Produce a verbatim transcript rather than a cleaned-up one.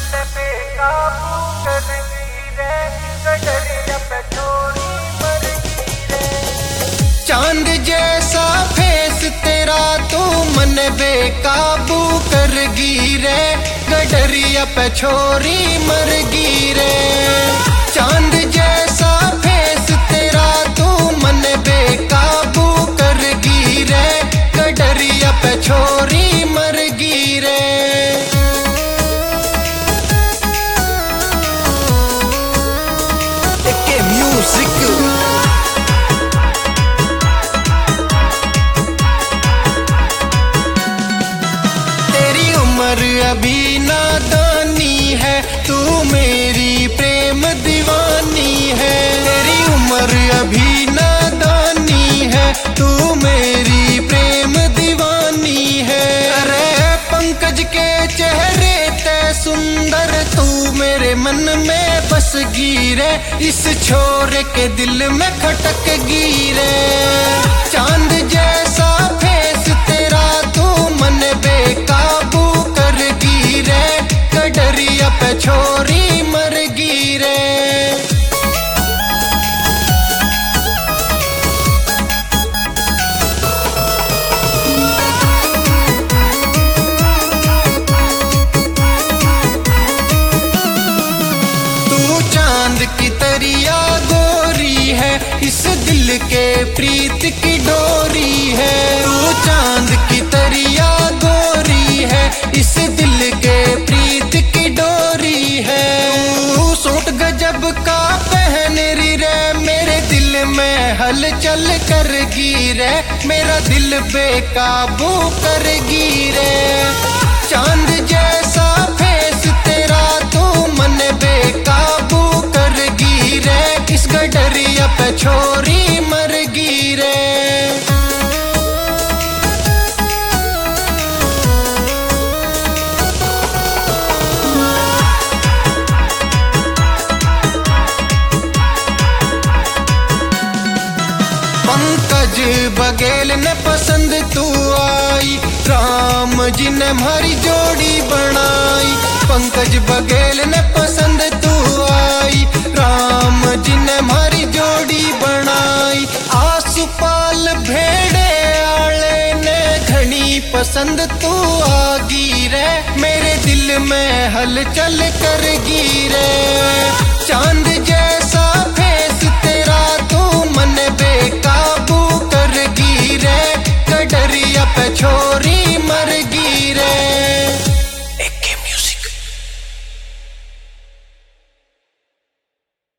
चांद जैसा फेस तेरा तू मन बेकाबू कर गिरे, गडरिया पे छोरी मर गिरे। चांद जैसा फेस तेरा तू मन बेकाबू कर गिरे, गडरिया पे छोरी मर गिरे। के म्यूजिक अभी नादानी है, तू मेरी प्रेम दीवानी है। तेरी उम्र अभी नादानी है, तू मेरी प्रेम दीवानी है। अरे पंकज के चेहरे ते सुंदर, तू मेरे मन में बस गिरे, इस छोरे के दिल में खटक गिरे। चांद जैसा फेस तेरा तू मन बेकाबू गिरे, गडरिया पे छोरी मर गिरे। तू चांद की तरिया गोरी है, इस दिल के प्रीत की डोरी है। तू चांद की तरिया गोरी है, इस दिल के प्रीत की डोरी है। तू सूट गजब का पहन री रे, मेरे दिल में हलचल कर गिरे, मेरा दिल बेकाबू कर गिरे। चांद जैसा फेस तेरा तू मन बेकाबू कर गिरे, इस गडरिया पे छोरी मर गिरे। पंकज बघेल ने पसंद तू आई, राम जी ने हमारी जोड़ी बनाई। पंकज बघेल ने पसंद तू आई, राम जी ने हमारी जोड़ी बनाई। आसुपाल भेड़े आले ने घनी पसंद तू आ गिरे, मेरे दिल में हलचल कर गिरे। चांद जैसा फेस तेरा तू मन बेकाबू कर गिरे, गडरिया पे छोरी मर